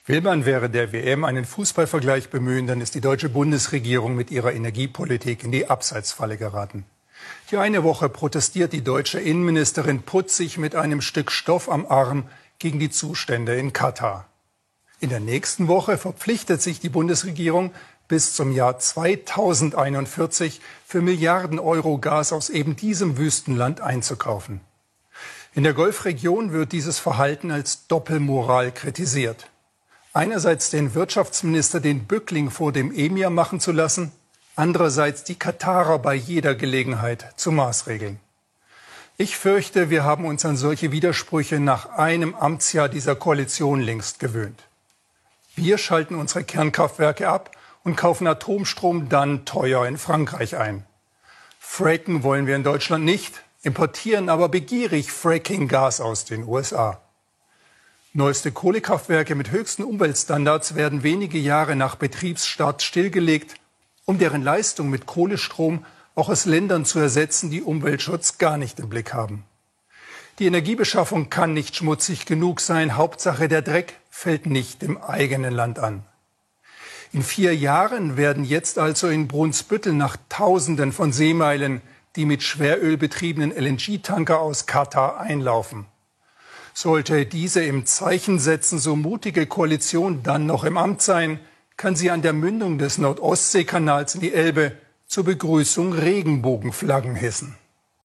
Will man während der WM einen Fußballvergleich bemühen, dann ist die deutsche Bundesregierung mit ihrer Energiepolitik in die Abseitsfalle geraten. Die eine Woche protestiert die deutsche Innenministerin putzig mit einem Stück Stoff am Arm gegen die Zustände in Katar. In der nächsten Woche verpflichtet sich die Bundesregierung, bis zum Jahr 2041 für Milliarden Euro Gas aus eben diesem Wüstenland einzukaufen. In der Golfregion wird dieses Verhalten als Doppelmoral kritisiert. Einerseits den Wirtschaftsminister den Bückling vor dem Emir machen zu lassen, andererseits die Katarer bei jeder Gelegenheit zu maßregeln. Ich fürchte, wir haben uns an solche Widersprüche nach einem Amtsjahr dieser Koalition längst gewöhnt. Wir schalten unsere Kernkraftwerke ab und kaufen Atomstrom dann teuer in Frankreich ein. Fracken wollen wir in Deutschland nicht, importieren aber begierig Fracking-Gas aus den USA. Neueste Kohlekraftwerke mit höchsten Umweltstandards werden wenige Jahre nach Betriebsstart stillgelegt, um deren Leistung mit Kohlestrom auch aus Ländern zu ersetzen, die Umweltschutz gar nicht im Blick haben. Die Energiebeschaffung kann nicht schmutzig genug sein. Hauptsache, der Dreck fällt nicht im eigenen Land an. In 4 Jahren werden jetzt also in Brunsbüttel nach Tausenden von Seemeilen die mit Schweröl betriebenen LNG-Tanker aus Katar einlaufen. Sollte diese im Zeichen setzen so mutige Koalition dann noch im Amt sein, kann sie an der Mündung des Nord-Ostsee-Kanals in die Elbe zur Begrüßung Regenbogenflaggen hissen.